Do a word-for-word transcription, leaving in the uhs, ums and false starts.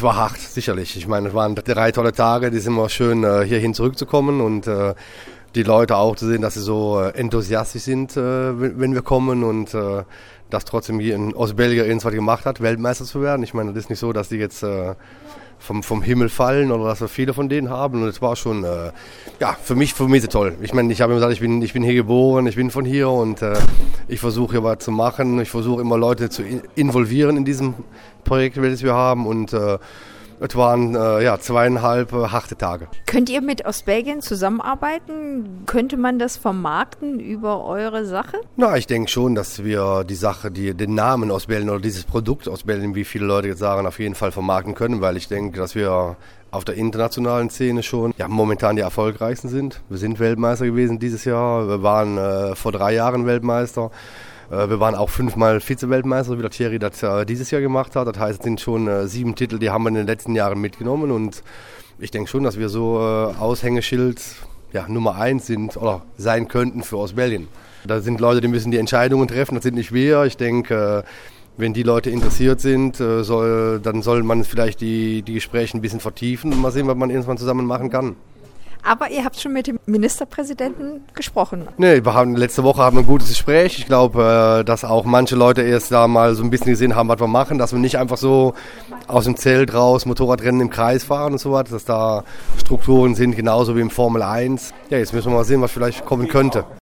Es war hart, sicherlich. Ich meine, es waren drei tolle Tage, die sind immer schön, äh, hierhin zurückzukommen und äh, die Leute auch zu sehen, dass sie so äh, enthusiastisch sind, äh, wenn wir kommen und äh, dass trotzdem hier ein Ostbelgier irgendwas gemacht hat, Weltmeister zu werden. Ich meine, das ist nicht so, dass die jetzt äh, vom, vom Himmel fallen oder dass wir viele von denen haben. Und es war schon, äh, ja, für mich, für mich ist es toll. Ich meine, ich habe immer gesagt, ich bin, ich bin hier geboren, ich bin von hier und äh, ich versuche hier was zu machen. Ich versuche immer Leute zu involvieren in diesem Projekt, das wir haben und äh, es waren äh, ja, zweieinhalb äh, harte Tage. Könnt ihr mit Ostbelgien zusammenarbeiten? Könnte man das vermarkten über eure Sache? Na, ich denke schon, dass wir die Sache, die, den Namen Ostbelgien oder dieses Produkt Ostbelgien, wie viele Leute jetzt sagen, auf jeden Fall vermarkten können, weil ich denke, dass wir auf der internationalen Szene schon ja, momentan die erfolgreichsten sind. Wir sind Weltmeister gewesen dieses Jahr, wir waren äh, vor drei Jahren Weltmeister. Wir waren auch fünfmal Vize-Weltmeister, wie der Thierry das äh, dieses Jahr gemacht hat. Das heißt, es sind schon äh, sieben Titel, die haben wir in den letzten Jahren mitgenommen. Und ich denke schon, dass wir so äh, Aushängeschild ja, Nummer eins sind oder sein könnten für Ostbelgien. Da sind Leute, die müssen die Entscheidungen treffen, das sind nicht wir. Ich denke, äh, wenn die Leute interessiert sind, äh, soll, dann soll man vielleicht die, die Gespräche ein bisschen vertiefen und mal sehen, was man irgendwann zusammen machen kann. Aber ihr habt schon mit dem Ministerpräsidenten gesprochen. Nee, wir haben, letzte Woche hatten wir ein gutes Gespräch. Ich glaube, dass auch manche Leute erst da mal so ein bisschen gesehen haben, was wir machen. Dass wir nicht einfach so aus dem Zelt raus Motorradrennen im Kreis fahren und so was. Dass da Strukturen sind, genauso wie im Formel eins. Ja, jetzt müssen wir mal sehen, was vielleicht kommen könnte.